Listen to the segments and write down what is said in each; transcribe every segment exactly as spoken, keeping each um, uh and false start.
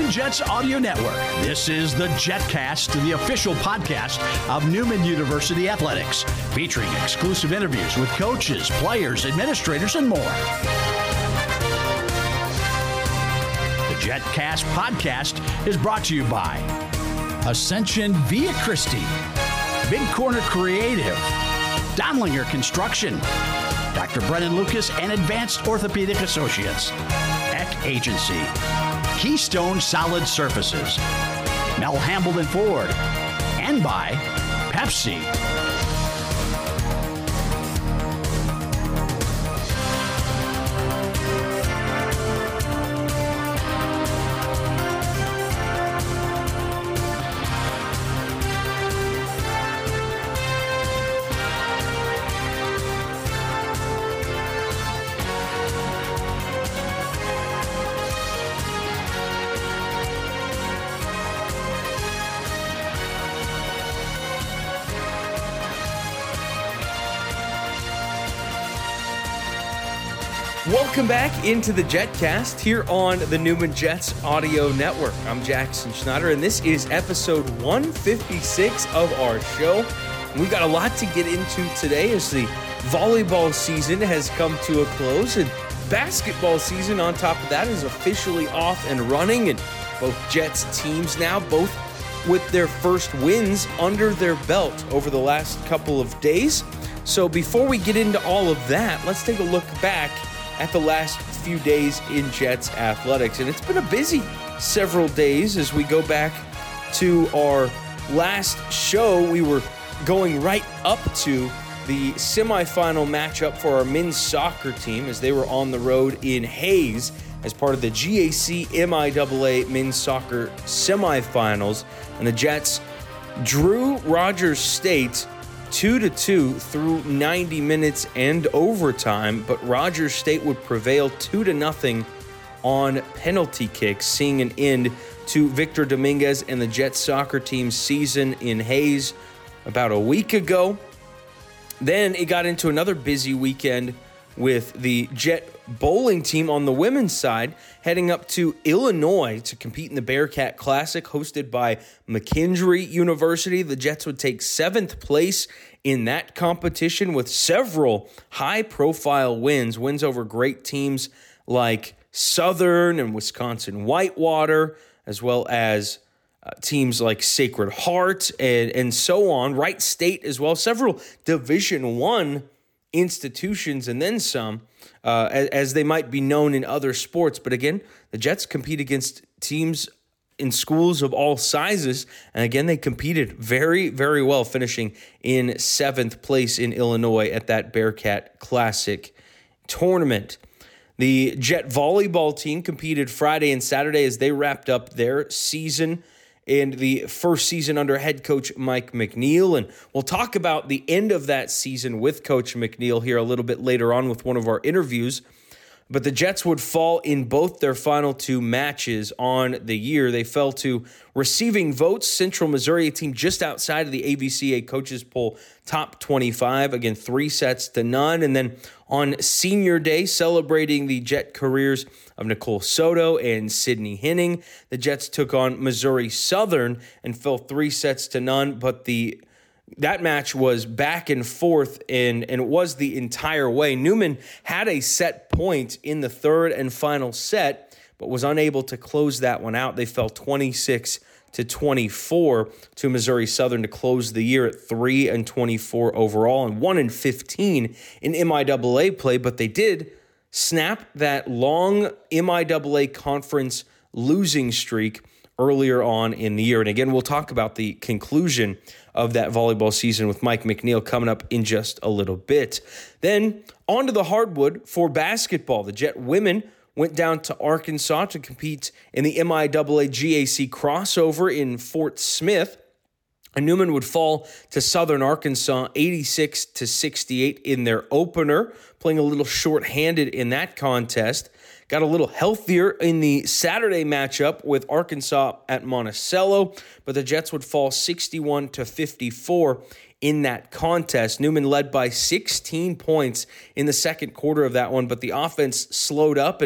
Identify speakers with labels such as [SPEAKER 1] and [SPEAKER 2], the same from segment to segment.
[SPEAKER 1] Newman Jets Audio Network. This is the JetCast, the official podcast of Newman University Athletics, featuring exclusive interviews with coaches, players, administrators, and more. The JetCast podcast is brought to you by Ascension Via Christi, Big Corner Creative, Donlinger Construction, Doctor Brennan Lucas and Advanced Orthopedic Associates, Eck Agency, Keystone Solid Surfaces, Mel Hambledon Ford, and by Pepsi.
[SPEAKER 2] Welcome back into the JetCast here on the Newman Jets Audio Network. I'm Jackson Schneider, and this is episode one fifty-six of our show. We've got a lot to get into today as the volleyball season has come to a close, and basketball season on top of that is officially off and running, and both Jets teams now, both with their first wins under their belt over the last couple of days. So before we get into all of that, let's take a look back at the last few days in Jets athletics. And it's been a busy several days as we go back to our last show. We were going right up to the semifinal matchup for our men's soccer team as they were on the road in Hayes as part of the G A C M I A A men's soccer semifinals. And the Jets drew Rogers State two to two through ninety minutes and overtime, but Rogers State would prevail two to nothing on penalty kicks, seeing an end to Victor Dominguez and the Jets soccer team's season in Hayes about a week ago. Then it got into another busy weekend with the Jet bowling team on the women's side heading up to Illinois to compete in the Bearcat Classic hosted by McKendree University. The Jets would take seventh place in that competition with several high-profile wins, wins over great teams like Southern and Wisconsin Whitewater, as well as uh, teams like Sacred Heart and, and so on, Wright State as well, several Division One institutions and then some, uh, as, as they might be known in other sports. But again, the Jets compete against teams in schools of all sizes, and again, they competed very, very well, finishing in seventh place in Illinois at that Bearcat Classic tournament. The Jet volleyball team competed Friday and Saturday as they wrapped up their season in the first season under head coach Mike McNeil. And we'll talk about the end of that season with Coach McNeil here a little bit later on with one of our interviews. But the Jets would fall in both their final two matches on the year. They fell to receiving votes, Central Missouri, a team just outside of the A V C A coaches poll top twenty-five, again, three sets to none. And then on senior day, celebrating the Jet careers of Nicole Soto and Sydney Henning, the Jets took on Missouri Southern and fell three sets to none. But the That match was back and forth, and, and it was the entire way. Newman had a set point in the third and final set, but was unable to close that one out. They fell twenty-six to twenty-four to Missouri Southern to close the year at three and twenty-four overall and one and fifteen in M I A A play, but they did snap that long M I A A conference losing streak earlier on in the year. And again, we'll talk about the conclusion of that volleyball season with Mike McNeil coming up in just a little bit. Then on to the hardwood for basketball. The Jet women went down to Arkansas to compete in the M I A A G A C crossover in Fort Smith. And Newman would fall to Southern Arkansas eighty-six to sixty-eight in their opener, playing a little shorthanded in that contest. Got a little healthier in the Saturday matchup with Arkansas at Monticello, but the Jets would fall sixty-one to fifty-four in that contest. Newman led by sixteen points in the second quarter of that one, but the offense slowed up and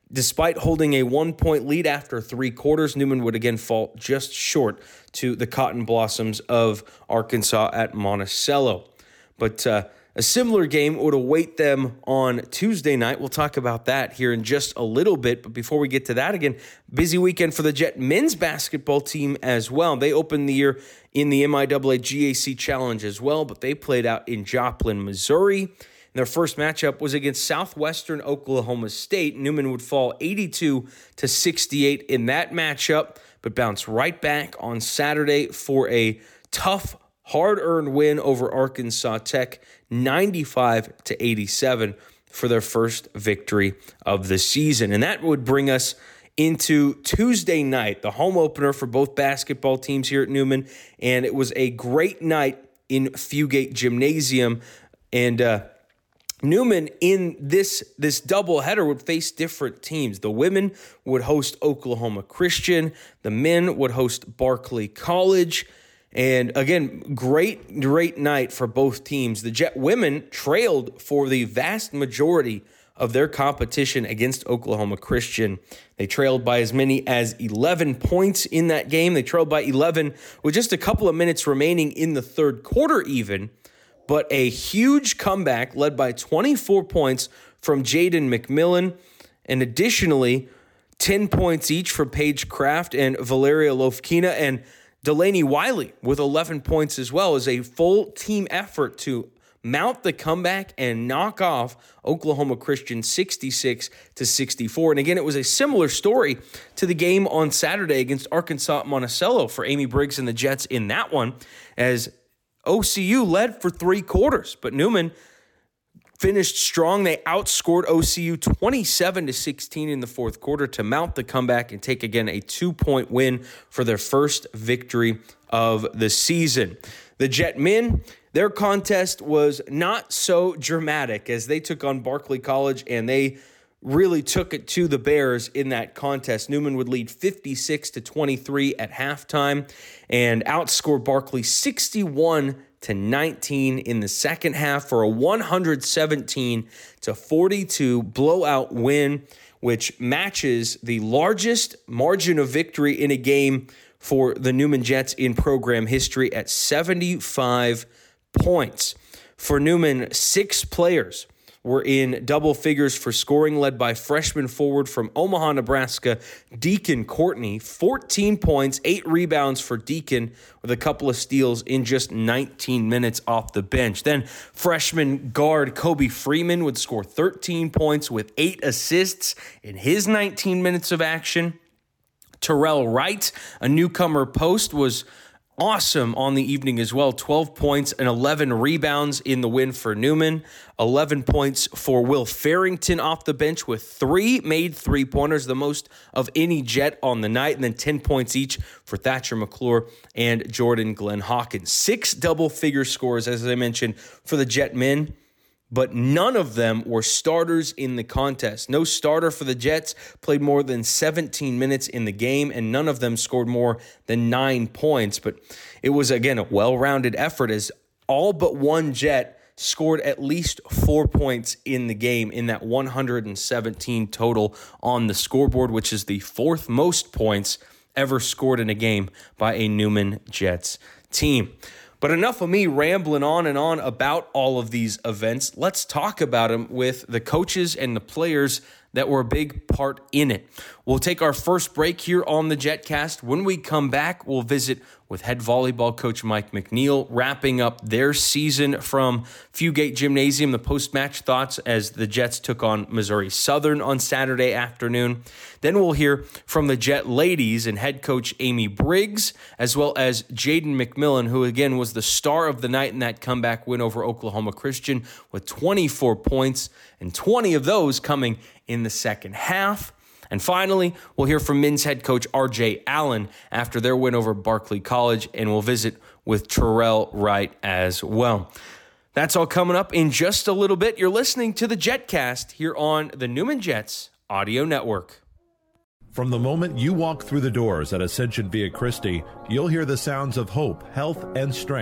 [SPEAKER 2] Despite holding a one-point lead after three quarters, Newman would again fall just short to the Cotton Blossoms of Arkansas at Monticello. But uh, a similar game would await them on Tuesday night. We'll talk about that here in just a little bit. But before we get to that, again, busy weekend for the Jet men's basketball team as well. They opened the year in the M I A A G A C Challenge as well, but they played out in Joplin, Missouri. And their first matchup was against Southwestern Oklahoma State. Newman would fall eighty-two to sixty-eight in that matchup, but bounce right back on Saturday for a tough, hard-earned win over Arkansas Tech, ninety-five to eighty-seven for their first victory of the season. And that would bring us into Tuesday night, the home opener for both basketball teams here at Newman. And it was a great night in Fugate Gymnasium. And uh, Newman in this, this doubleheader would face different teams. The women would host Oklahoma Christian. The men would host Barkley College. And again, great, great night for both teams. The Jet women trailed for the vast majority of their competition against Oklahoma Christian. They trailed by as many as eleven points in that game. They trailed by eleven with just a couple of minutes remaining in the third quarter even. But a huge comeback led by twenty-four points from Jaden McMillan. And additionally, ten points each from Paige Kraft and Valeria Lofkina. And Delaney Wiley with eleven points as well as a full team effort to mount the comeback and knock off Oklahoma Christian sixty-six to sixty-four. And again, it was a similar story to the game on Saturday against Arkansas Monticello for Amy Briggs and the Jets in that one, as O C U led for three quarters, but Newman finished strong. They outscored O C U twenty-seven to sixteen in the fourth quarter to mount the comeback and take again a two-point win for their first victory of the season. The Jet men, their contest was not so dramatic as they took on Barkley College and they really took it to the Bears in that contest. Newman would lead fifty-six to twenty-three at halftime and outscore Barkley sixty-one to nineteen in the second half for a one hundred seventeen to forty-two blowout win, which matches the largest margin of victory in a game for the Newman Jets in program history at seventy-five points. For Newman, six players were in double figures for scoring, led by freshman forward from Omaha, Nebraska, Deacon Courtney. fourteen points, eight rebounds for Deacon with a couple of steals in just nineteen minutes off the bench. Then freshman guard Kobe Freeman would score thirteen points with eight assists in his nineteen minutes of action. Terrell Wright, a newcomer post, was awesome on the evening as well. twelve points and eleven rebounds in the win for Newman. eleven points for Will Farrington off the bench with three made three-pointers, the most of any Jet on the night. And then ten points each for Thatcher McClure and Jordan Glenn Hawkins. Six double-figure scores, as I mentioned, for the Jet men, but none of them were starters in the contest. No starter for the Jets played more than seventeen minutes in the game, and none of them scored more than nine points. But it was, again, a well-rounded effort as all but one Jet scored at least four points in the game in that one hundred seventeen total on the scoreboard, which is the fourth most points ever scored in a game by a Newman Jets team. But enough of me rambling on and on about all of these events. Let's talk about them with the coaches and the players that were a big part in it. We'll take our first break here on the JetCast. When we come back, we'll visit with head volleyball coach Mike McNeil, wrapping up their season from Fugate Gymnasium, the post-match thoughts as the Jets took on Missouri Southern on Saturday afternoon. Then we'll hear from the Jet ladies and head coach Amy Briggs, as well as Jaden McMillan, who again was the star of the night in that comeback win over Oklahoma Christian with twenty-four points, and twenty of those coming in the second half. And finally, we'll hear from men's head coach R J Allen after their win over Barkley College, and we'll visit with Terrell Wright as well. That's all coming up in just a little bit. You're listening to the JetCast here on the Newman Jets Audio Network.
[SPEAKER 3] From the moment you walk through the doors at Ascension Via Christi, you'll hear the sounds of hope, health, and strength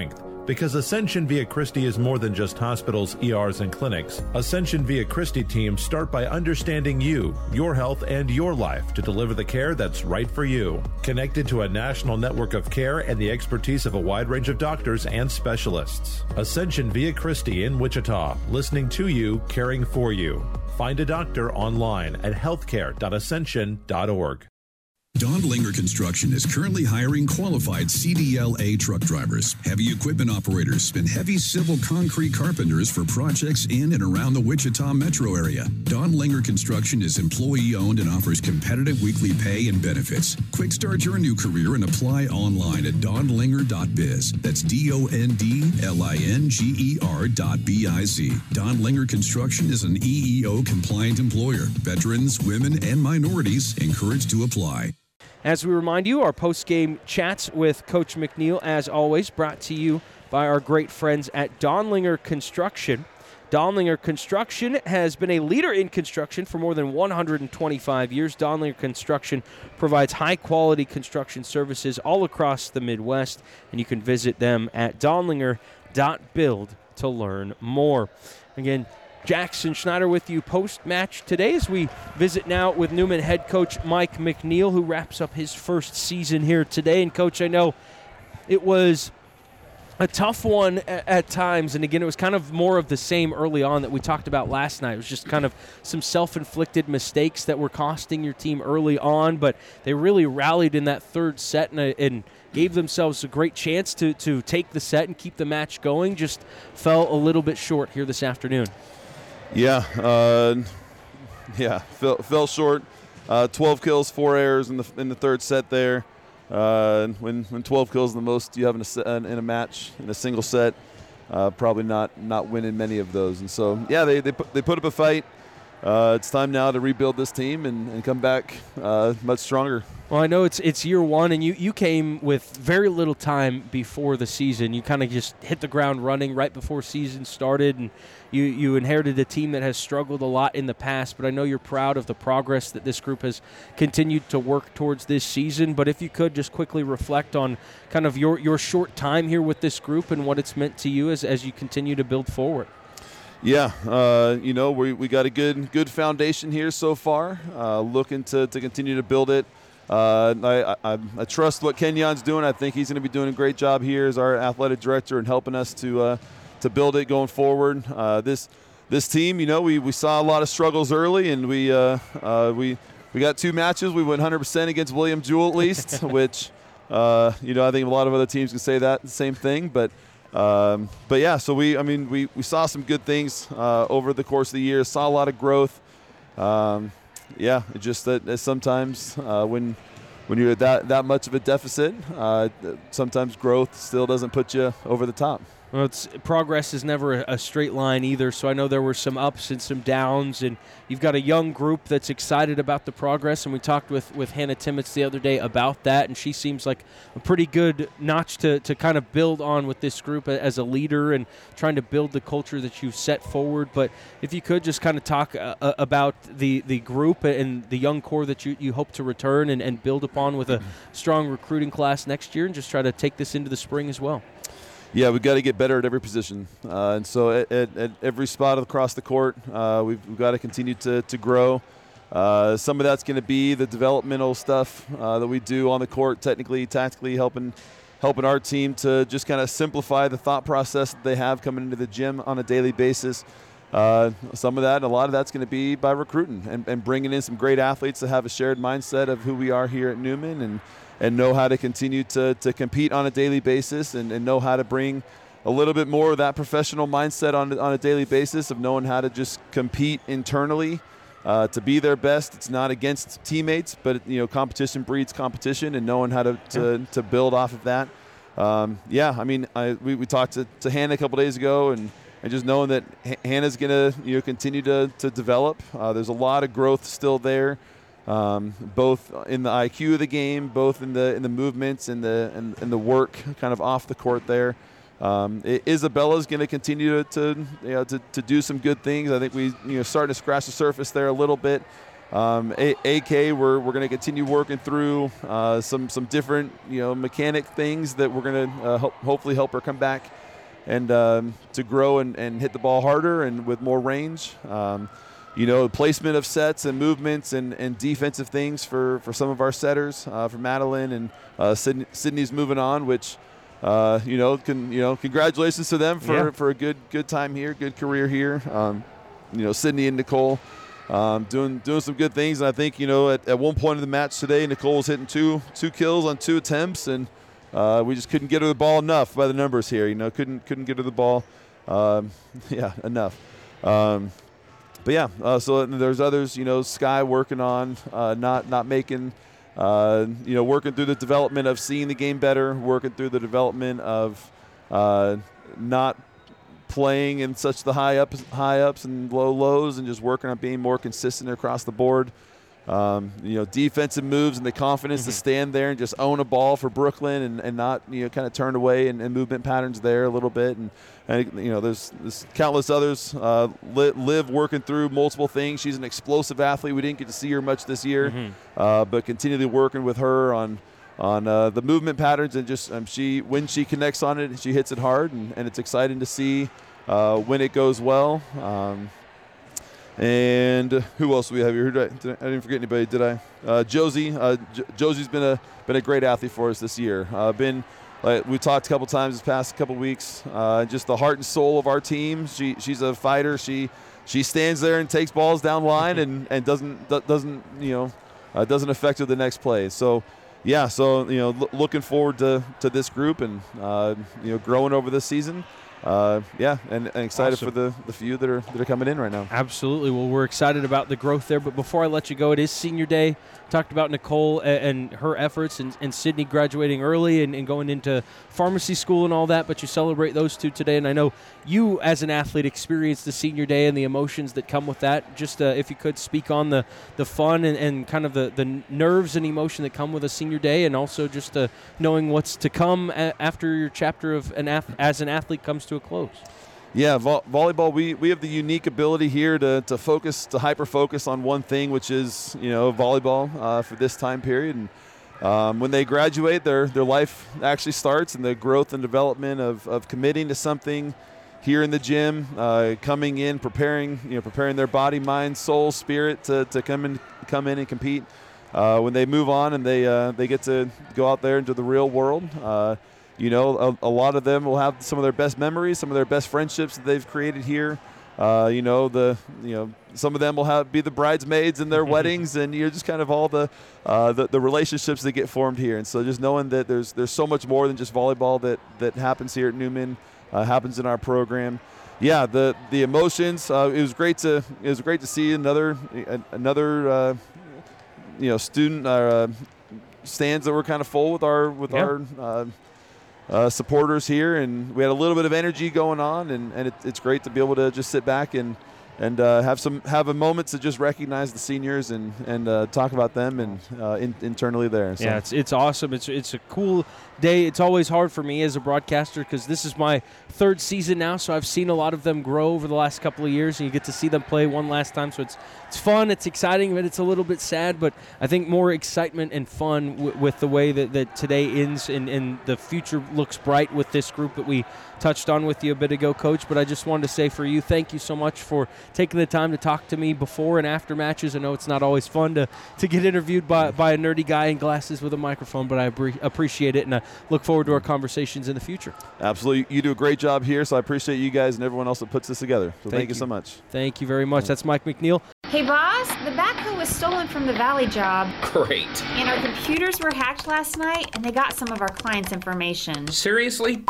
[SPEAKER 3] Because Ascension Via Christi is more than just hospitals, E Rs, and clinics. Ascension Via Christi teams start by understanding you, your health, and your life to deliver the care that's right for you. Connected to a national network of care and the expertise of a wide range of doctors and specialists. Ascension Via Christi in Wichita, listening to you, caring for you. Find a doctor online at healthcare dot ascension dot org.
[SPEAKER 4] Don Linger Construction is currently hiring qualified C D L A truck drivers, heavy equipment operators, and heavy civil concrete carpenters for projects in and around the Wichita metro area. Don Linger Construction is employee-owned and offers competitive weekly pay and benefits. Quick start your new career and apply online at don linger dot biz. That's D O N D L I N G E R dot B I Z. Don Linger Construction is an E E O-compliant employer. Veterans, women, and minorities encouraged to apply.
[SPEAKER 2] As we remind you, our post-game chats with Coach McNeil, as always, brought to you by our great friends at Donlinger Construction. Donlinger Construction has been a leader in construction for more than one hundred twenty-five years. Donlinger Construction provides high-quality construction services all across the Midwest, and you can visit them at donlinger dot build to learn more. Again, Jackson Schneider with you post-match today as we visit now with Newman head coach Mike McNeil, who wraps up his first season here today. And, Coach, I know it was a tough one at, at times, and again, it was kind of more of the same early on that we talked about last night. It was just kind of some self-inflicted mistakes that were costing your team early on, but they really rallied in that third set and, and gave themselves a great chance to, to take the set and keep the match going. Just fell a little bit short here this afternoon.
[SPEAKER 5] Yeah, uh, yeah, fell, fell short. Uh, twelve kills, four errors in the in the third set there. Uh, when when twelve kills is the most you have in a set, in a match in a single set, uh, probably not not winning many of those. And so yeah, they they put, they put up a fight. Uh, it's time now to rebuild this team and, and come back uh, much stronger.
[SPEAKER 2] Well, I know it's it's year one, and you, you came with very little time before the season. You kind of just hit the ground running right before season started, and you, you inherited a team that has struggled a lot in the past, but I know you're proud of the progress that this group has continued to work towards this season. But if you could just quickly reflect on kind of your, your short time here with this group and what it's meant to you as, as you continue to build forward.
[SPEAKER 5] Yeah, uh, you know, we we got a good good foundation here so far, uh, looking to, to continue to build it. Uh, I, I, I trust what Kenyon's doing. I think he's going to be doing a great job here as our athletic director and helping us to uh, to build it going forward. Uh, this this team, you know, we, we saw a lot of struggles early, and we uh, uh, we we got two matches. We went one hundred percent against William Jewell at least, which uh, you know I think a lot of other teams can say that the same thing, but. Um, but yeah, so we, I mean, we, we saw some good things uh, over the course of the year. Saw a lot of growth. Um, yeah, it just that, that sometimes uh, when when you're at that that much of a deficit, uh, sometimes growth still doesn't put you over the top.
[SPEAKER 2] Well, it's, progress is never a straight line either, so I know there were some ups and some downs, and you've got a young group that's excited about the progress, and we talked with, with Hannah Timmons the other day about that, and she seems like a pretty good notch to, to kind of build on with this group as a leader and trying to build the culture that you've set forward. But if you could just kind of talk uh, about the, the group and the young core that you, you hope to return and, and build upon with a strong recruiting class next year, and just try to take this into the spring as well.
[SPEAKER 5] Yeah, we've got to get better at every position. Uh, and so at, at, at every spot across the court, uh, we've, we've got to continue to, to grow. Uh, some of that's going to be the developmental stuff uh, that we do on the court, technically, tactically, helping helping our team to just kind of simplify the thought process that they have coming into the gym on a daily basis. Uh, some of that, and a lot of that's going to be by recruiting and, and bringing in some great athletes that have a shared mindset of who we are here at Newman and and know how to continue to, to compete on a daily basis and, and know how to bring a little bit more of that professional mindset on, on a daily basis of knowing how to just compete internally uh, to be their best. It's not against teammates, but, you know, competition breeds competition, and knowing how to, to, to build off of that. Um, yeah, I mean, I, we, we talked to, to Hannah a couple days ago, and, and just knowing that H- Hannah's going to, you know, continue to, to develop. Uh, there's a lot of growth still there. Um, both in the I Q of the game, both in the in the movements and the and, and the work kind of off the court there. Um, Isabella's going to continue to you know to, to do some good things. I think we you know starting to scratch the surface there a little bit. Um, a- AK, we're we're going to continue working through uh, some some different you know mechanic things that we're going to uh, ho- hopefully help her come back and um, to grow and, and hit the ball harder and with more range. Um, you know, placement of sets and movements and, and defensive things for, for some of our setters, uh, for Madeline and uh, Sydney, Sydney's moving on, which, uh, you know, can you know, congratulations to them for,
[SPEAKER 2] yeah.
[SPEAKER 5] for a good good time here, good career here. Um, you know, Sydney and Nicole um, doing doing some good things. And I think, you know, at, at one point in the match today, Nicole was hitting two two kills on two attempts, and uh, we just couldn't get her the ball enough by the numbers here. You know, couldn't couldn't get her the ball, um, yeah, enough. Um, But yeah, uh, so there's others, you know, Sky working on uh, not not making, uh, you know, working through the development of seeing the game better, working through the development of uh, not playing in such the high ups, high ups and low lows, and just working on being more consistent across the board. Um, you know, defensive moves and the confidence mm-hmm. to stand there and just own a ball for Brooklyn and, and not, you know, kind of turn away and, and movement patterns there a little bit. And, and you know, there's, there's countless others. Uh, Liv working through multiple things. She's an explosive athlete. We didn't get to see her much this year, mm-hmm. uh, but continually working with her on on uh, the movement patterns, and just um, she when she connects on it, she hits it hard, and, and it's exciting to see uh, when it goes well. Um, And who else do we have here? Who did I, did I, I didn't forget anybody, did I? Uh, Josie. Uh, J- Josie's been a been a great athlete for us this year. Uh, been like we talked a couple times this past couple weeks. Uh, just the heart and soul of our team. She she's a fighter. She she stands there and takes balls down line and, and doesn't doesn't you know uh, doesn't affect her the next play. So yeah, so you know l- looking forward to, to this group and uh, you know growing over this season. Uh, yeah, and, and excited
[SPEAKER 2] awesome.
[SPEAKER 5] for the, the few that are that are coming in right now.
[SPEAKER 2] Absolutely. Well, we're excited about the growth there. But before I let you go, it is senior day. Talked about Nicole and, and her efforts, and, and Sydney graduating early and, and going into pharmacy school and all that. But you celebrate those two today. And I know you, as an athlete, experienced the senior day and the emotions that come with that. Just uh, if you could speak on the, the fun and, and kind of the, the nerves and emotion that come with a senior day, and also just uh, knowing what's to come a- after your chapter of an ath- as an athlete comes to a close.
[SPEAKER 5] Yeah, vo- volleyball, we, we have the unique ability here to, to focus, to hyper-focus on one thing, which is, you know, volleyball uh, for this time period. And um, when they graduate, their their life actually starts, and the growth and development of, of committing to something here in the gym, uh, coming in, preparing, you know, preparing their body, mind, soul, spirit to, to come in, come in and compete. Uh, when they move on and they uh, they get to go out there into the real world, uh, You know, a, a lot of them will have some of their best memories, some of their best friendships that they've created here. Uh, you know, the you know some of them will have be the bridesmaids in their weddings, and you're just kind of all the, uh, the the relationships that get formed here. And so, just knowing that there's there's so much more than just volleyball that that happens here at Newman, uh, happens in our program. Yeah, the the emotions. Uh, it was great to it was great to see another another uh, you know student uh, stands that were kind of full with our with
[SPEAKER 2] yeah.
[SPEAKER 5] our. Uh, Uh, supporters here, and we had a little bit of energy going on, and, and it, it's great to be able to just sit back and and uh, have some have a moment to just recognize the seniors and and uh, talk about them and uh, in, internally there. So.
[SPEAKER 2] Yeah, it's it's awesome. It's it's a cool day. It's always hard for me as a broadcaster because this is my third season now, so I've seen a lot of them grow over the last couple of years, and you get to see them play one last time. So it's it's fun, it's exciting, but it's a little bit sad. But I think more excitement and fun w- with the way that, that today ends, and, and the future looks bright with this group that we touched on with you a bit ago, Coach. But I just wanted to say for you, thank you so much for taking the time to talk to me before and after matches. I know it's not always fun to, to get interviewed by, by a nerdy guy in glasses with a microphone, but I bre- appreciate it, and I look forward to our conversations in the future.
[SPEAKER 5] Absolutely. You do a great job here, so I appreciate you guys and everyone else that puts this together. So thank, thank you. you so much.
[SPEAKER 2] Thank you very much. That's Mike McNeil.
[SPEAKER 6] Hey, boss, the backhoe was stolen from the Valley job.
[SPEAKER 7] Great.
[SPEAKER 6] And our computers were hacked last night, and they got some of our clients' information.
[SPEAKER 7] Seriously?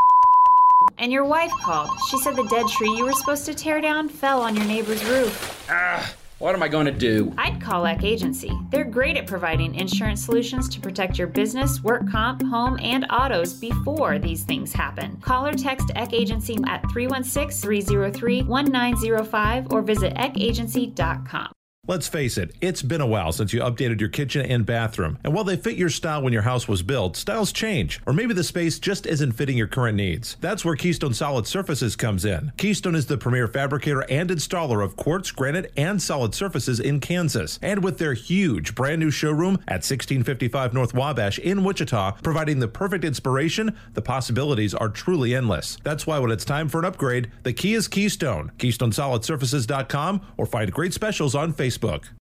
[SPEAKER 6] And your wife called. She said the dead tree you were supposed to tear down fell on your neighbor's roof.
[SPEAKER 7] Ah, what am I going to do?
[SPEAKER 6] I'd call Eck Agency. They're great at providing insurance solutions to protect your business, work comp, home, and autos before these things happen. Call or text Eck Agency at three one six, three zero three, one nine zero five or visit eck agency dot com.
[SPEAKER 3] Let's face it, it's been a while since you updated your kitchen and bathroom. And while they fit your style when your house was built, styles change. Or maybe the space just isn't fitting your current needs. That's where Keystone Solid Surfaces comes in. Keystone is the premier fabricator and installer of quartz, granite, and solid surfaces in Kansas. And with their huge brand new showroom at sixteen fifty-five North Wabash in Wichita, providing the perfect inspiration, the possibilities are truly endless. That's why when it's time for an upgrade, the key is Keystone. Keystone Solid Surfaces dot com or find great specials on Facebook.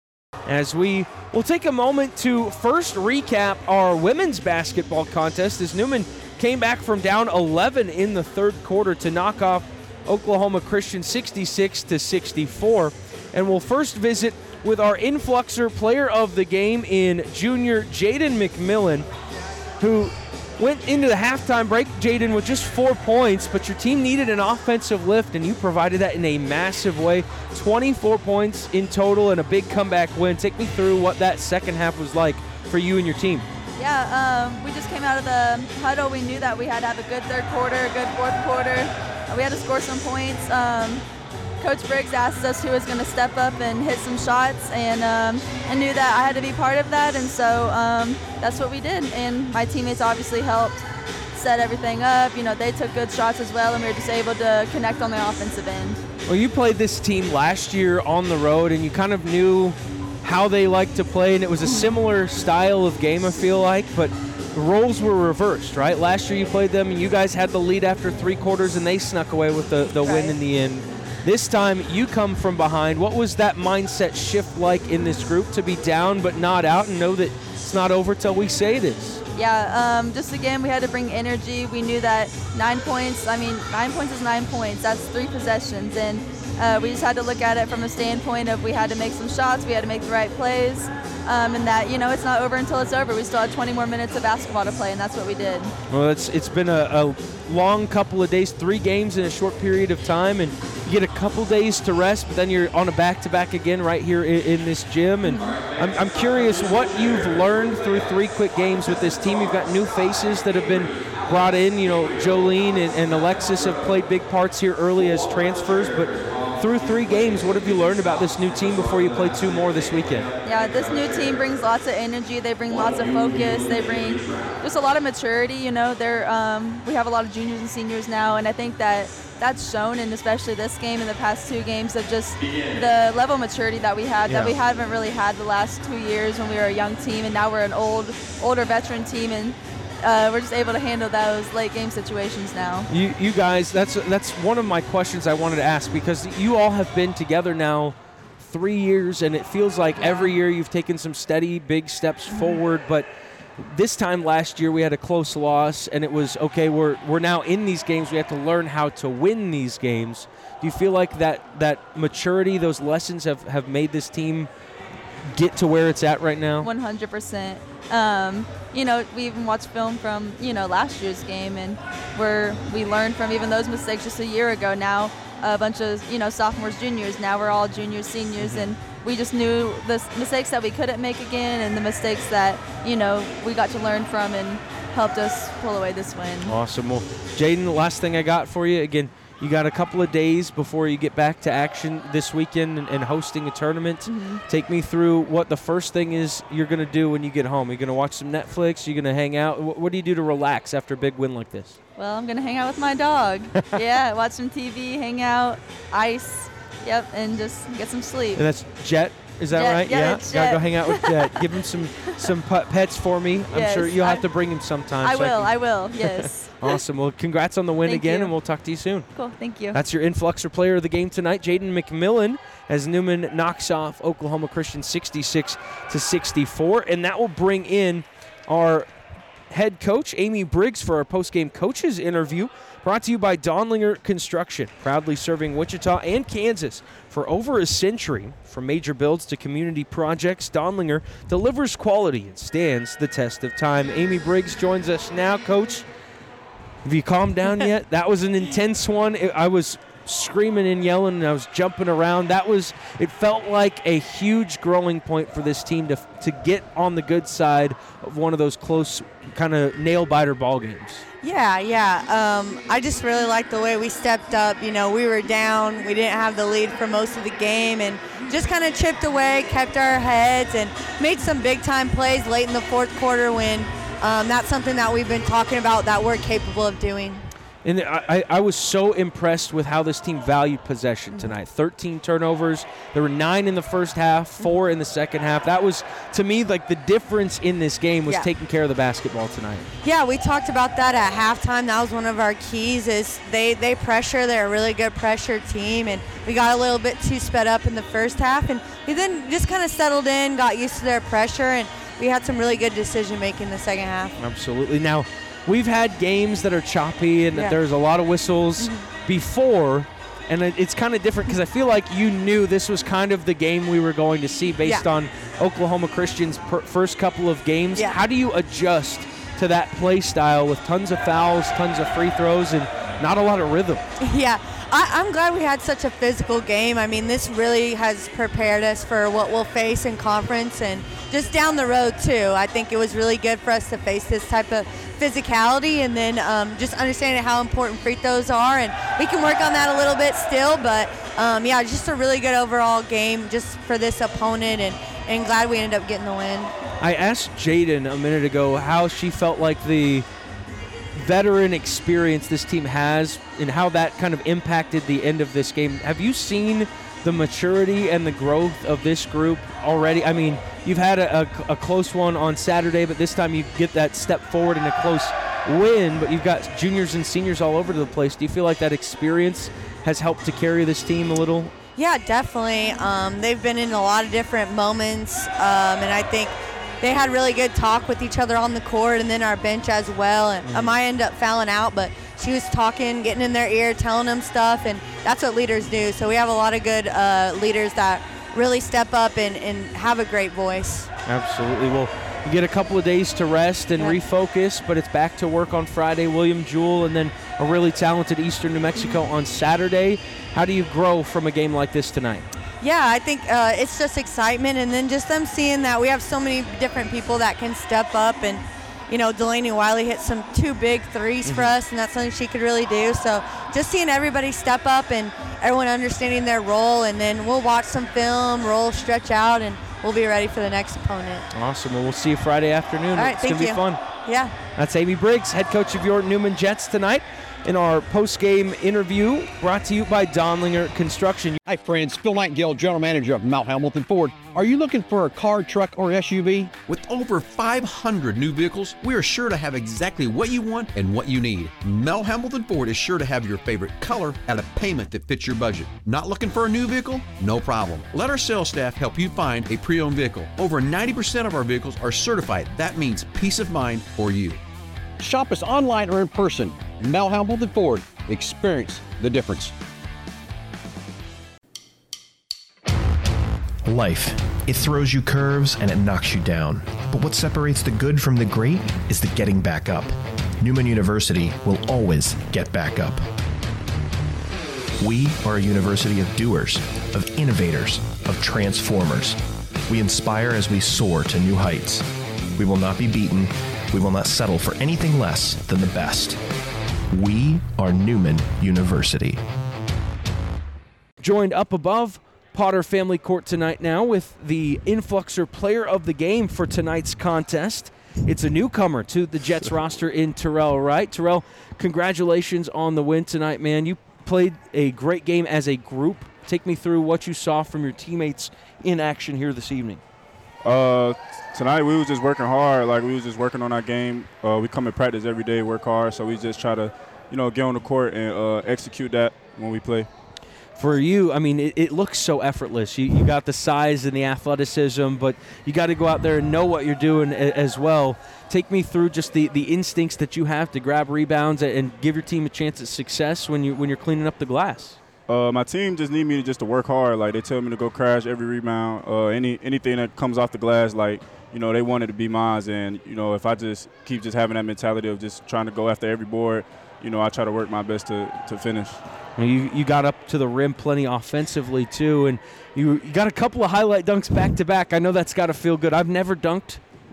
[SPEAKER 2] As we will take a moment to first recap our women's basketball contest as Newman came back from down eleven in the third quarter to knock off Oklahoma Christian sixty-six to sixty-four. And we'll first visit with our influxer player of the game in junior Jaden McMillan, who went into the halftime break, Jaden, with just four points, but your team needed an offensive lift, and you provided that in a massive way. twenty-four points in total and a big comeback win. Take me through what that second half was like for you and your team.
[SPEAKER 8] Yeah, um, we just came out of the huddle. We knew that we had to have a good third quarter, a good fourth quarter. We had to score some points. Um, Coach Briggs asked us who was going to step up and hit some shots, and um, I knew that I had to be part of that, and so um, that's what we did. And my teammates obviously helped set everything up. You know, they took good shots as well, and we were just able to connect on the offensive end.
[SPEAKER 2] Well, you played this team last year on the road, and you kind of knew how they like to play, and it was a similar style of game, I feel like, but the roles were reversed, right? Last year you played them, and you guys had the lead after three quarters, and they snuck away with the, the
[SPEAKER 8] right.
[SPEAKER 2] win in the end. This time you come from behind. What was that mindset shift like in this group to be down but not out and know that it's not over till we say it is?
[SPEAKER 8] Yeah, um, just again, we had to bring energy. We knew that nine points, I mean, nine points is nine points. That's three possessions. And uh, we just had to look at it from a standpoint of we had to make some shots, we had to make the right plays, um, and that, you know, it's not over until it's over. We still had twenty more minutes of basketball to play, and that's what we did.
[SPEAKER 2] Well, it's it's been a, a long couple of days, three games in a short period of time, and you get a couple days to rest, but then you're on a back-to-back again right here in, in this gym. And I'm, I'm curious what you've learned through three quick games with this team. You've got new faces that have been brought in. You know, Jolene and, and Alexis have played big parts here early as transfers, but through three games, what have you learned about this new team before you play two more this weekend?
[SPEAKER 8] Yeah, this new team brings lots of energy. They bring lots of focus. They bring just a lot of maturity. You know, they're um, we have a lot of juniors and seniors now, and I think that that's shown, and especially this game and the past two games, of just the level of maturity that we had, yeah. that we haven't really had the last two years when we were a young team, and now we're an old, older veteran team, and Uh, we're just able to handle those late game situations now.
[SPEAKER 2] You, you guys, that's that's one of my questions I wanted to ask, because you all have been together now three years, and it feels like yeah. every year you've taken some steady, big steps mm-hmm. forward. But this time last year we had a close loss, and it was okay. We're we're now in these games. We have to learn how to win these games. Do you feel like that that maturity, those lessons have, have made this team get to where it's at right now?
[SPEAKER 8] one hundred percent. Um, you know, we even watched film from, you know, last year's game, and we're, we learned from even those mistakes just a year ago. Now a bunch of, you know, sophomores, juniors, now we're all juniors, seniors, and we just knew the mistakes that we couldn't make again, and the mistakes that, you know, we got to learn from and helped us pull away this win.
[SPEAKER 2] Awesome. Well, Jaden, the last thing I got for you, again, you got a couple of days before you get back to action this weekend and, and hosting a tournament. Mm-hmm. Take me through what the first thing is you're going to do when you get home. You're going to watch some Netflix? You're going to hang out? What, what do you do to relax after a big win like this?
[SPEAKER 8] Well, I'm going to hang out with my dog. Yeah, watch some T V, hang out, ice, yep, and just get some sleep.
[SPEAKER 2] And that's Jet? Is that
[SPEAKER 8] Jet,
[SPEAKER 2] right?
[SPEAKER 8] yeah,
[SPEAKER 2] Yeah.
[SPEAKER 8] Jet.
[SPEAKER 2] Gotta go hang out with Jet. Give him some some pets for me. I'm
[SPEAKER 8] yes,
[SPEAKER 2] sure you'll have
[SPEAKER 8] I,
[SPEAKER 2] to bring him sometime.
[SPEAKER 8] I
[SPEAKER 2] so
[SPEAKER 8] will.
[SPEAKER 2] I,
[SPEAKER 8] I will. Yes.
[SPEAKER 2] Awesome. Well, congrats on the win
[SPEAKER 8] Thank
[SPEAKER 2] again,
[SPEAKER 8] you.
[SPEAKER 2] and we'll talk to you soon.
[SPEAKER 8] Cool. Thank you.
[SPEAKER 2] That's your influxer player of the game tonight, Jaden McMillan, as Newman knocks off Oklahoma Christian sixty-six to sixty-four, and that will bring in our head coach, Amy Briggs, for our post-game coaches interview. Brought to you by Donlinger Construction, proudly serving Wichita and Kansas for over a century. From major builds to community projects, Donlinger delivers quality and stands the test of time. Amy Briggs joins us now. Coach, have you calmed down yet? That was an intense one. It, I was screaming and yelling, and I was jumping around. That was, it felt like a huge growing point for this team to to get on the good side of one of those close kind of nail-biter ball games.
[SPEAKER 9] Yeah, yeah. Um, I just really liked the way we stepped up. You know, we were down. We didn't have the lead for most of the game and just kind of chipped away, kept our heads, and made some big-time plays late in the fourth quarter when um, that's something that we've been talking about that we're capable of doing.
[SPEAKER 2] And I, I was so impressed with how this team valued possession tonight. thirteen turnovers. There were nine in the first half, four in the second half. That was, to me, like the difference in this game was
[SPEAKER 9] Yeah.
[SPEAKER 2] taking care of the basketball tonight.
[SPEAKER 9] Yeah, we talked about that at halftime. That was one of our keys is they, they pressure. They're a really good pressure team, and we got a little bit too sped up in the first half, and we then just kind of settled in, got used to their pressure, and we had some really good decision-making in the second half.
[SPEAKER 2] Absolutely. Now, we've had games that are choppy and
[SPEAKER 9] Yeah.
[SPEAKER 2] there's a lot of whistles
[SPEAKER 9] Mhm.
[SPEAKER 2] before, and it- it's kind of different because I feel like you knew this was kind of the game we were going to see based
[SPEAKER 9] Yeah.
[SPEAKER 2] on Oklahoma Christian's per- first couple of games.
[SPEAKER 9] Yeah.
[SPEAKER 2] How do you adjust to that play style with tons of fouls, tons of free throws, and not a lot of rhythm?
[SPEAKER 9] Yeah, I, I'm glad we had such a physical game. I mean, this really has prepared us for what we'll face in conference and just down the road, too. I think it was really good for us to face this type of physicality and then um, just understanding how important free throws are. And we can work on that a little bit still, but, um, yeah, just a really good overall game just for this opponent, and, and glad we ended up getting the win.
[SPEAKER 2] I asked Jaden a minute ago how she felt like the veteran experience this team has and how that kind of impacted the end of this game. Have you seen the maturity and the growth of this group already? I mean, you've had a, a, a close one on Saturday, but this time you get that step forward in a close win, but you've got juniors and seniors all over the place. Do you feel like that experience has helped to carry this team a little?
[SPEAKER 9] Yeah, definitely. Um, they've been in a lot of different moments, um, and I think they had really good talk with each other on the court and then our bench as well. And
[SPEAKER 2] Mm-hmm.
[SPEAKER 9] um, I ended up fouling out, but she was talking, getting in their ear, telling them stuff, and that's what leaders do. So we have a lot of good uh, leaders that really step up and, and have a great voice.
[SPEAKER 2] Absolutely. Well, you get a couple of days to rest and
[SPEAKER 9] Yeah.
[SPEAKER 2] refocus, but it's back to work on Friday. William Jewell, and then a really talented Eastern New Mexico on Saturday. How do you grow from a game like this tonight?
[SPEAKER 9] Yeah, I think uh, it's just excitement, and then just them seeing that we have so many different people that can step up. And, you know, Delaney Wiley hit some two big threes for us, and that's something she could really do. So just seeing everybody step up and everyone understanding their role, and then we'll watch some film, roll, stretch out, and we'll be ready for the next opponent.
[SPEAKER 2] Awesome. Well, we'll see you Friday afternoon.
[SPEAKER 9] All right,
[SPEAKER 2] it's
[SPEAKER 9] thank
[SPEAKER 2] going to be
[SPEAKER 9] you.
[SPEAKER 2] fun.
[SPEAKER 9] Yeah.
[SPEAKER 2] That's Amy Briggs, head coach of your Newman Jets tonight. In our post-game interview brought to you by Donlinger Construction.
[SPEAKER 10] Hi friends, Phil Nightingale, General Manager of Mount Hamilton Ford. Are you looking for a car, truck, or S U V?
[SPEAKER 11] With over five hundred new vehicles, we are sure to have exactly what you want and what you need. Mel Hamilton Ford is sure to have your favorite color at a payment that fits your budget. Not looking for a new vehicle? No problem. Let our sales staff help you find a pre-owned vehicle. Over ninety percent of our vehicles are certified. That means peace of mind for you.
[SPEAKER 10] Shop us online or in person. Mel Hamilton Ford. Experience the difference.
[SPEAKER 12] Life. It throws you curves and it knocks you down. But what separates the good from the great is the getting back up. Newman University will always get back up. We are a university of doers, of innovators, of transformers. We inspire as we soar to new heights. We will not be beaten. We will not settle for anything less than the best. We are Newman University.
[SPEAKER 2] Joined up above Potter Family Court tonight now with the Influxer Player of the Game for tonight's contest. It's a newcomer to the Jets roster in Terrell Wright. Terrell, congratulations on the win tonight, man. You played a great game as a group. Take me through what you saw from your teammates in action here this evening.
[SPEAKER 13] Uh, tonight we was just working hard. Like, we was just working on our game. Uh, we come and practice every day, work hard. So we just try to, you know, get on the court and uh, execute that when we play.
[SPEAKER 2] For you, I mean, it, it looks so effortless. You, you got the size and the athleticism, but you got to go out there and know what you're doing a, as well. Take me through just the, the instincts that you have to grab rebounds and give your team a chance at success when you when you're cleaning up the glass.
[SPEAKER 13] Uh, my team just need me to just to work hard. Like, they tell me to go crash every rebound. Uh, any anything that comes off the glass, like, you know, they want it to be mine. And, you know, if I just keep just having that mentality of just trying to go after every board, you know, I try to work my best to, to finish.
[SPEAKER 2] You you got up to the rim plenty offensively, too, and you, you got a couple of highlight dunks back-to-back. I know that's got to feel good. I've never dunked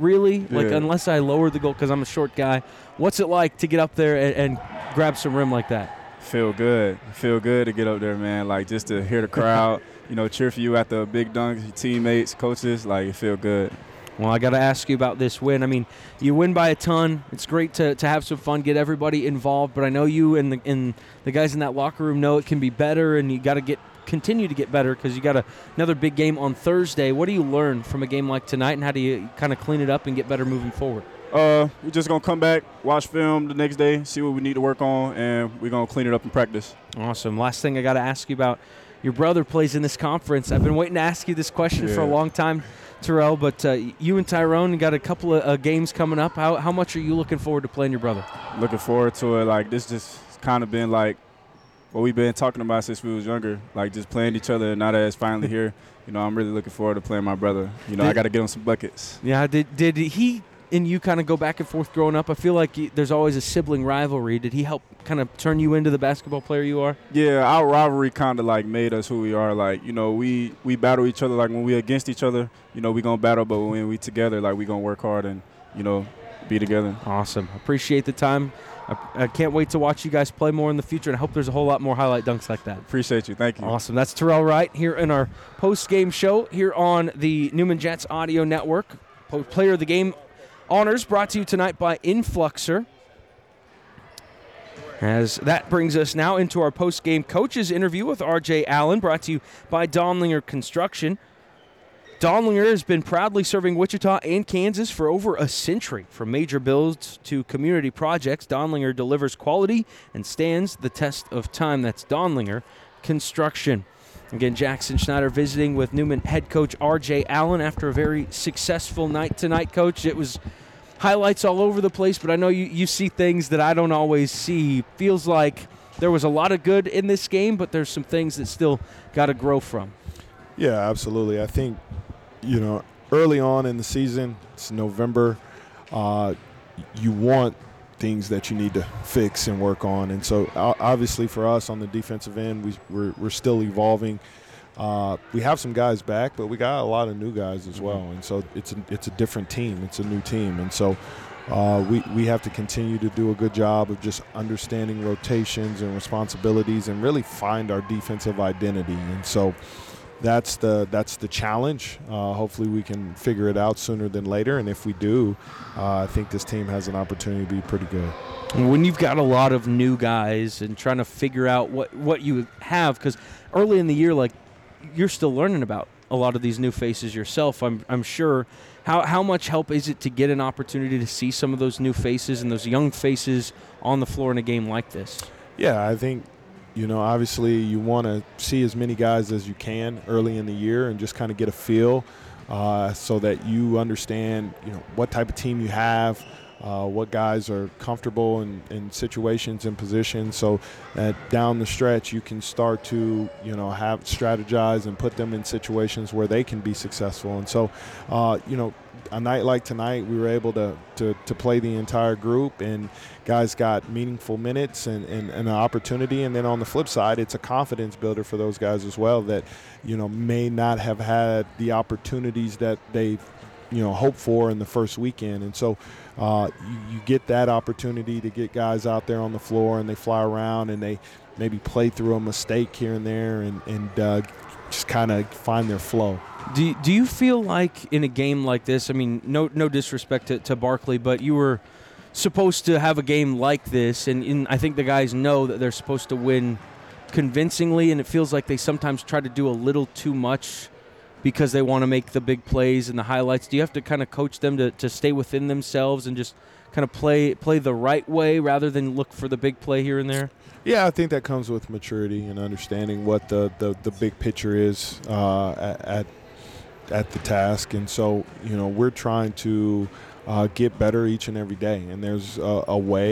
[SPEAKER 2] really? Like,
[SPEAKER 13] Yeah.
[SPEAKER 2] unless I lower the goal because I'm a short guy. What's it like to get up there and, and grab some rim like that?
[SPEAKER 13] Feel good. Feel good to get up there, man. Like, just to hear the crowd, you know, cheer for you after a big dunk, your teammates, coaches. Like, it feel good.
[SPEAKER 2] Well, I got to ask you about this win. I mean, you win by a ton. It's great to, to have some fun, get everybody involved. But I know you and the, and the guys in that locker room know it can be better, and you got to get continue to get better because you got a, another big game on Thursday. What do you learn from a game like tonight, and how do you kind of clean it up and get better moving forward?
[SPEAKER 13] Uh, we're just going to come back, watch film the next day, see what we need to work on, and we're going to clean it up in practice.
[SPEAKER 2] Awesome. Last thing I got to ask you about, your brother plays in this conference. I've been waiting to ask you this question
[SPEAKER 13] Yeah.
[SPEAKER 2] for a long time, Terrell, but uh, you and Tyrone got a couple of uh, games coming up. How, how much are you looking forward to playing your brother?
[SPEAKER 13] Looking forward to it. Like, this just kind of been like what we've been talking about since we was younger, like just playing each other, and now that it's finally here, you know, I'm really looking forward to playing my brother. You know,
[SPEAKER 2] Did,
[SPEAKER 13] I got to get him some buckets.
[SPEAKER 2] Yeah, did, did he and you kind of go back and forth growing up? I feel like you, there's always a sibling rivalry. Did he help kind of turn you into the basketball player you are?
[SPEAKER 13] Yeah, our rivalry kind of like made us who we are. Like, you know, we, we battle each other. Like, when we against each other, you know, we going to battle, but when we together, like, we going to work hard and, you know, be together.
[SPEAKER 2] Awesome. Appreciate the time. I, I can't wait to watch you guys play more in the future, and I hope there's a whole lot more highlight dunks like that.
[SPEAKER 13] Appreciate you. Thank you.
[SPEAKER 2] Awesome. That's Terrell Wright here in our post-game show here on the Newman Jets Audio Network. Player of the Game honors brought to you tonight by Influxor. As that brings us now into our post-game coaches interview with R J Allen, brought to you by Donlinger Construction. Donlinger has been proudly serving Wichita and Kansas for over a century. From major builds to community projects, Donlinger delivers quality and stands the test of time. That's Donlinger Construction. Again, Jackson Schneider visiting with Newman head coach R J Allen after a very successful night tonight, Coach. It was highlights all over the place, but I know you, you see things that I don't always see. Feels like there was a lot of good in this game, but there's some things that still got to grow from.
[SPEAKER 14] Yeah, absolutely. I think, you know, early on in the season, it's November, uh, you want things that you need to fix and work on. And so obviously for us on the defensive end, we, we're, we're still evolving. Uh, we have some guys back, but we got a lot of new guys as well. And so it's a, it's a different team. It's a new team. And so uh, we, we have to continue to do a good job of just understanding rotations and responsibilities and really find our defensive identity. And so that's the that's the challenge. Uh, hopefully we can figure it out sooner than later. And if we do, uh, I think this team has an opportunity to be pretty good.
[SPEAKER 2] When you've got a lot of new guys and trying to figure out what, what you have, because early in the year, like, you're still learning about a lot of these new faces yourself, I'm I'm sure. How how much help is it to get an opportunity to see some of those new faces and those young faces on the floor in a game like this?
[SPEAKER 14] Yeah, I think, you know, obviously you want to see as many guys as you can early in the year and just kind of get a feel uh, so that you understand, you know, what type of team you have, Uh, what guys are comfortable in, in situations and positions, so that down the stretch you can start to, you know, have strategize and put them in situations where they can be successful. And so, uh, you know, a night like tonight, we were able to to, to play the entire group, and guys got meaningful minutes and, and, and an opportunity. And then on the flip side, it's a confidence builder for those guys as well that, you know, may not have had the opportunities that they, you know, hope for in the first weekend. And so uh, you, you get that opportunity to get guys out there on the floor, and they fly around and they maybe play through a mistake here and there and, and uh, just kind of find their flow.
[SPEAKER 2] Do you, do you feel like in a game like this, I mean, no no disrespect to, to Barkley, but you were supposed to have a game like this, and, and I think the guys know that they're supposed to win convincingly, and it feels like they sometimes try to do a little too much because they want to make the big plays and the highlights. Do you have to kind of coach them to, to stay within themselves and just kind of play play the right way rather than look for the big play here and there?
[SPEAKER 14] Yeah, I think that comes with maturity and understanding what the, the, the big picture is uh, at, at at the task. And so, you know, we're trying to uh, get better each and every day. And there's a, a way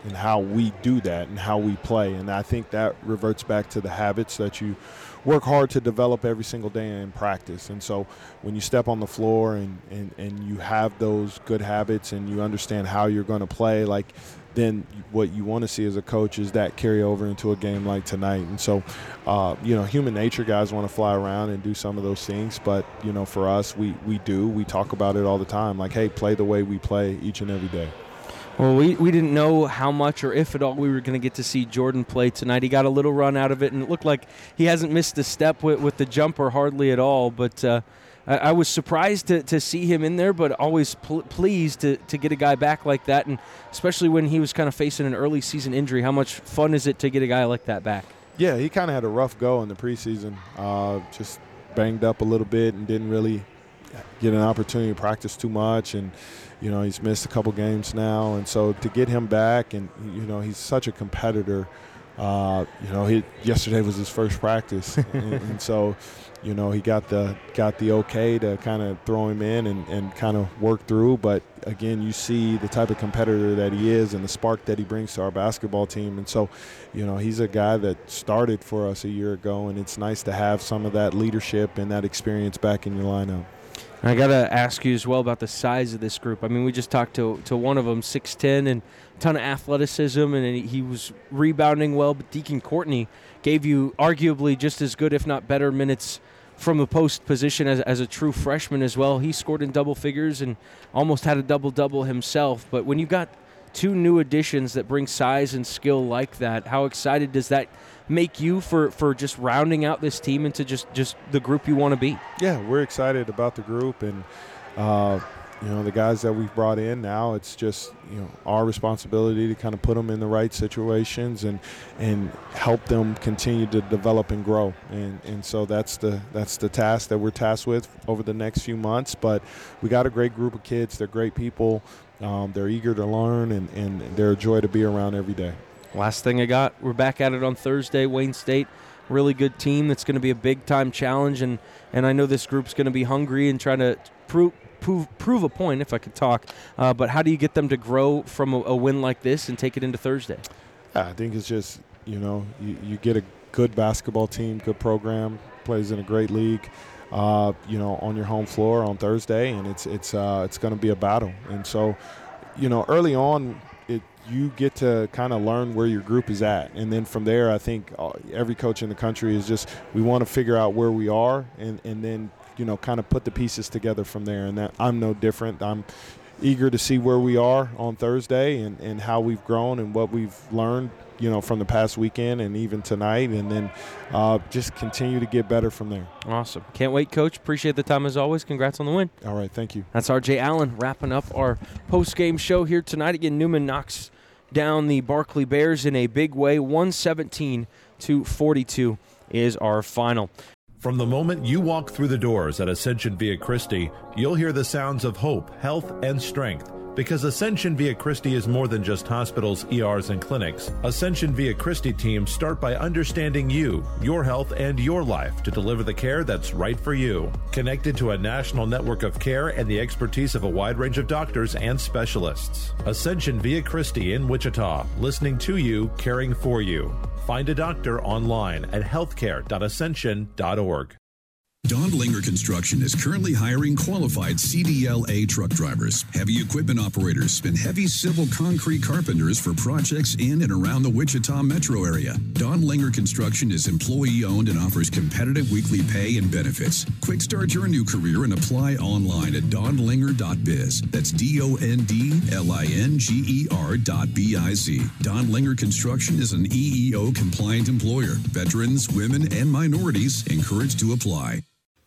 [SPEAKER 14] and how we do that and how we play. And I think that reverts back to the habits that you work hard to develop every single day in practice. And so when you step on the floor and, and, and you have those good habits and you understand how you're going to play, like then what you want to see as a coach is that carry over into a game like tonight. And so, uh, you know, human nature, guys want to fly around and do some of those things. But, you know, for us, we, we do. We talk about it all the time. Like, hey, play the way we play each and every day.
[SPEAKER 2] Well, we, we didn't know how much or if at all we were going to get to see Jordan play tonight. He got a little run out of it, and it looked like he hasn't missed a step with, with the jumper hardly at all. But uh, I, I was surprised to, to see him in there, but always pl- pleased to, to get a guy back like that, and especially when he was kind of facing an early season injury. How much fun is it to get a guy like that back?
[SPEAKER 14] Yeah, he kind of had a rough go in the preseason, uh, just banged up a little bit and didn't really get an opportunity to practice too much, and you know, he's missed a couple games now, and so to get him back, and you know, he's such a competitor. Uh, you know, he yesterday was his first practice, and, and so, you know, he got the got the okay to kind of throw him in and, and kind of work through. But again, you see the type of competitor that he is and the spark that he brings to our basketball team, and so, you know, he's a guy that started for us a year ago, and it's nice to have some of that leadership and that experience back in your lineup.
[SPEAKER 2] I got to ask you as well about the size of this group. I mean, we just talked to to one of them, six ten, and a ton of athleticism, and he was rebounding well. But Deacon Courtney gave you arguably just as good, if not better, minutes from the post position as, as a true freshman as well. He scored in double figures and almost had a double-double himself. But when you got two new additions that bring size and skill like that, how excited does that make you for, for just rounding out this team into just, just the group you want to be?
[SPEAKER 14] Yeah, we're excited about the group, and uh, you know, the guys that we've brought in now, it's just, you know, our responsibility to kind of put them in the right situations and and help them continue to develop and grow. And and so that's the that's the task that we're tasked with over the next few months. But we got a great group of kids. They're great people. Um, they're eager to learn, and, and they're a joy to be around every day.
[SPEAKER 2] Last thing I got, we're back at it on Thursday, Wayne State. Really good team that's going to be a big-time challenge, and, and I know this group's going to be hungry and trying to prove, prove, prove a point, if I could talk. Uh, but how do you get them to grow from a, a win like this and take it into Thursday?
[SPEAKER 14] Yeah, I think it's just, you know, you, you get a good basketball team, good program, plays in a great league, uh, you know, on your home floor on Thursday, and it's, it's, uh, it's going to be a battle. And so, you know, early on, it, you get to kind of learn where your group is at. And then from there, I think every coach in the country is just, we want to figure out where we are and, and then, you know, kind of put the pieces together from there. And that I'm no different. I'm eager to see where we are on Thursday and, and how we've grown and what we've learned, you know, from the past weekend and even tonight, and then uh, just continue to get better from there.
[SPEAKER 2] Awesome. Can't wait, Coach. Appreciate the time as always. Congrats on the win.
[SPEAKER 14] All right, thank you.
[SPEAKER 2] That's R J Allen wrapping up our post-game show here tonight. Again, Newman knocks down the Barkley Bears in a big way. one seventeen to forty-two is our final.
[SPEAKER 3] From the moment you walk through the doors at Ascension Via Christi, you'll hear the sounds of hope, health, and strength. Because Ascension Via Christi is more than just hospitals, E Rs, and clinics. Ascension Via Christi teams start by understanding you, your health, and your life to deliver the care that's right for you. Connected to a national network of care and the expertise of a wide range of doctors and specialists. Ascension Via Christi in Wichita, listening to you, caring for you. Find a doctor online at healthcare dot ascension dot org.
[SPEAKER 4] Don Linger Construction is currently hiring qualified C D L A truck drivers, heavy equipment operators, and heavy civil concrete carpenters for projects in and around the Wichita metro area. Don Linger Construction is employee-owned and offers competitive weekly pay and benefits. Quick start your new career and apply online at don linger dot biz. That's D O N D L I N G E R dot B I Z. Don Linger Construction is an E E O-compliant employer. Veterans, women, and minorities encouraged to apply.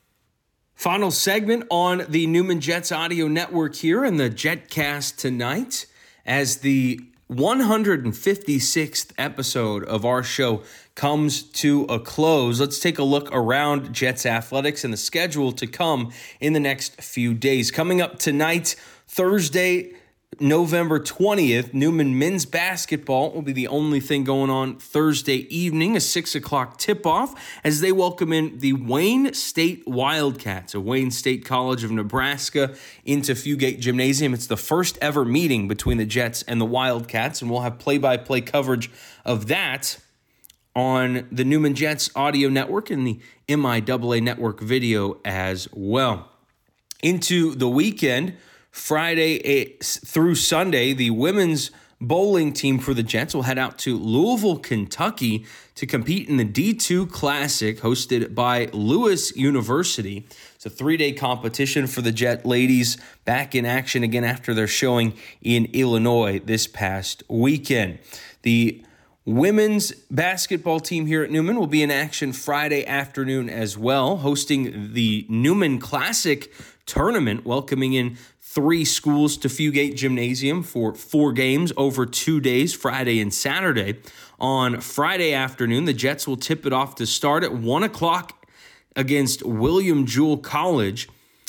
[SPEAKER 2] Final segment on the Newman Jets audio network here in the JetCast tonight, as the one hundred fifty-sixth episode of our show comes to a close. Let's take a look around Jets athletics and the schedule to come in the next few days. Coming up tonight, Thursday, November twentieth, Newman men's basketball will be the only thing going on Thursday evening, a six o'clock tip-off, as they welcome in the Wayne State Wildcats of Wayne State College of Nebraska into Fugate Gymnasium. It's the first ever meeting between the Jets and the Wildcats, and we'll have play-by-play coverage of that on the Newman Jets audio network and the M I A A network video as well. Into the weekend, Friday through Sunday, the women's bowling team for the Jets will head out to Louisville, Kentucky to compete in the D two Classic hosted by Lewis University. It's a three-day competition for the Jet ladies, back in action again after their showing in Illinois this past weekend. The women's basketball team here at Newman will be in action Friday afternoon as well, hosting the Newman Classic tournament, welcoming in three schools to Fugate Gymnasium for four games over two days, Friday and Saturday. On Friday afternoon, the Jets will tip it off to start at one o'clock against William Jewell College,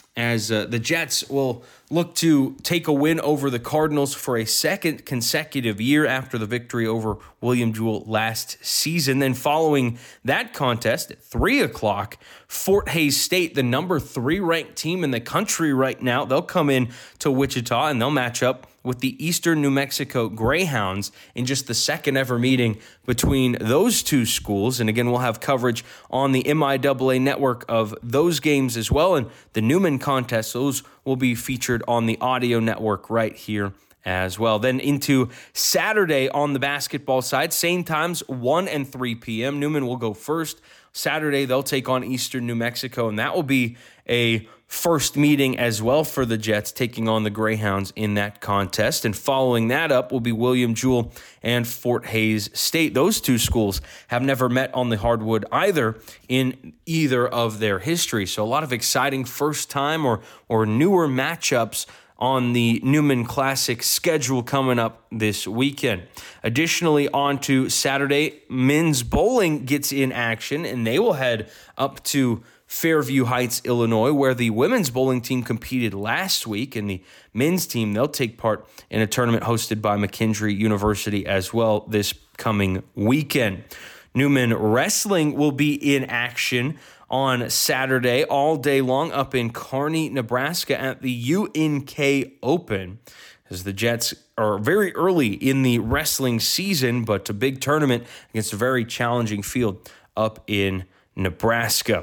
[SPEAKER 2] as uh, the Jets will look to take a win over the Cardinals for a second consecutive year after the victory over William Jewell last season. Then following that contest at three o'clock, Fort Hays State, the number three ranked team in the country right now, they'll come in to Wichita and they'll match up with the Eastern New Mexico Greyhounds in just the second ever meeting between those two schools. And again, we'll have coverage on the M I A A network of those games as well. And the Newman contest, those will be featured on the audio network right here as well. Then into Saturday on the basketball side, same times, one and three p.m. Newman will go first. Saturday, they'll take on Eastern New Mexico, and that will be a first meeting as well for the Jets, taking on the Greyhounds in that contest. And following that up will be William Jewell and Fort Hays State. Those two schools have never met on the hardwood either in either of their history. So a lot of exciting first-time or, or newer matchups on the Newman Classic schedule coming up this weekend. Additionally, on to Saturday, men's bowling gets in action, and they will head up to Fairview Heights, Illinois, where the women's bowling team competed last week, and the men's team, they'll take part in a tournament hosted by McKendree University as well this coming weekend. Newman Wrestling will be in action on Saturday all day long up in Kearney, Nebraska at the U N K Open, as the Jets are very early in the wrestling season, but a big tournament against a very challenging field up in Nebraska.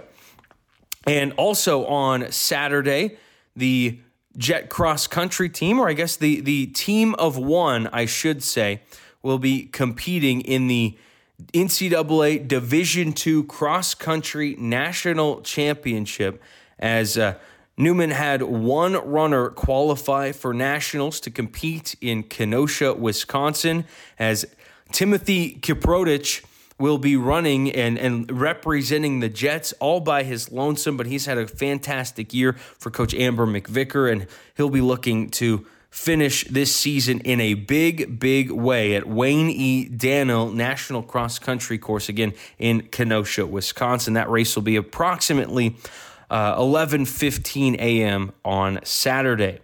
[SPEAKER 2] And also on Saturday, the Jet cross country team, or I guess the, the team of one, I should say, will be competing in the N C double A Division two Cross Country National Championship, as uh, Newman had one runner qualify for nationals to compete in Kenosha, Wisconsin, as Timothy Kiprotich will be running and, and representing the Jets all by his lonesome, but he's had a fantastic year for Coach Amber McVicker, and he'll be looking to finish this season in a big, big way at Wayne E. Daniel National Cross Country Course, again in Kenosha, Wisconsin. That race will be approximately uh, eleven fifteen a.m. on Saturday.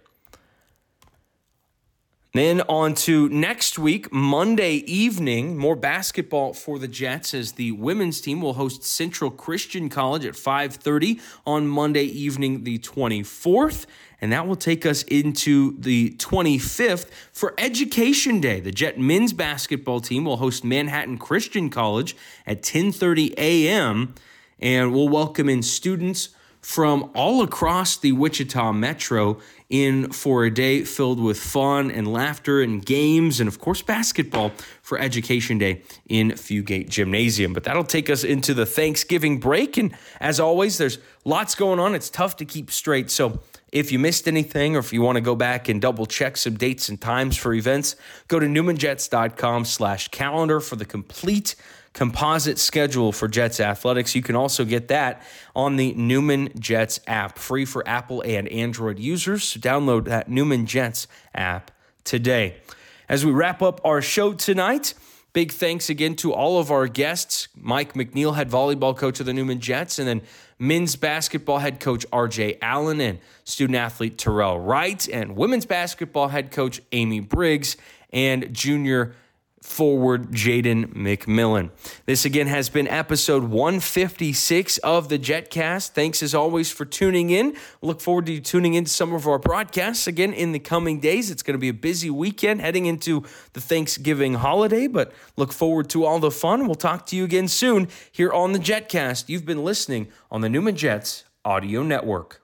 [SPEAKER 2] Then on to next week, Monday evening, more basketball for the Jets, as the women's team will host Central Christian College at five thirty on Monday evening, the twenty-fourth. And that will take us into the twenty-fifth for Education Day. The Jet men's basketball team will host Manhattan Christian College at ten thirty a.m. and we'll welcome in students from all across the Wichita Metro in for a day filled with fun and laughter and games and, of course, basketball for Education Day in Fugate Gymnasium. But that'll take us into the Thanksgiving break. And as always, there's lots going on. It's tough to keep straight. So if you missed anything, or if you want to go back and double check some dates and times for events, go to newmanjets.com slash calendar for the complete composite schedule for Jets athletics. You can also get that on the Newman Jets app, free for Apple and Android users. So download that Newman Jets app today. As we wrap up our show tonight, Big thanks again to all of our guests. Mike McNeil, head volleyball coach of the Newman Jets, and then men's basketball head coach R J Allen and student athlete Terrell Wright, and women's basketball head coach Amy Briggs, and junior forward Jaden McMillan. This again has been episode one fifty-six of the JetCast. Thanks as always for tuning in. Look forward to you tuning into some of our broadcasts again in the coming days. It's going to be a busy weekend heading into the Thanksgiving holiday, but look forward to all the fun. We'll talk to you again soon here on the JetCast. You've been listening on the Newman Jets Audio Network.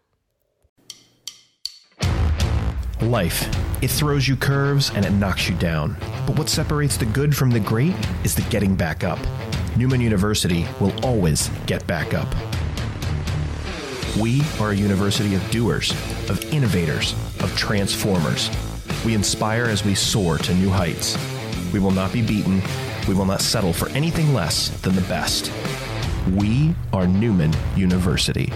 [SPEAKER 12] Life, it throws you curves and it knocks you down. But what separates the good from the great is the getting back up. Newman University will always get back up. We are a university of doers, of innovators, of transformers. We inspire as we soar to new heights. We will not be beaten. We will not settle for anything less than the best. We are Newman University.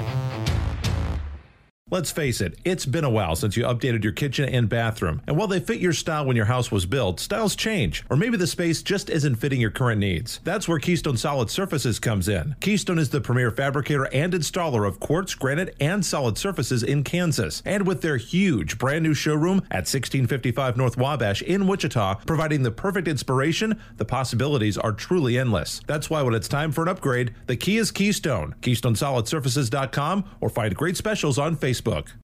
[SPEAKER 3] Let's face it, it's been a while since you updated your kitchen and bathroom. And while they fit your style when your house was built, styles change. Or maybe the space just isn't fitting your current needs. That's where Keystone Solid Surfaces comes in. Keystone is the premier fabricator and installer of quartz, granite, and solid surfaces in Kansas. And with their huge brand new showroom at sixteen fifty-five North Wabash in Wichita, providing the perfect inspiration, the possibilities are truly endless. That's why when it's time for an upgrade, the key is Keystone. Keystone Solid Surfaces dot com or find great specials on Facebook.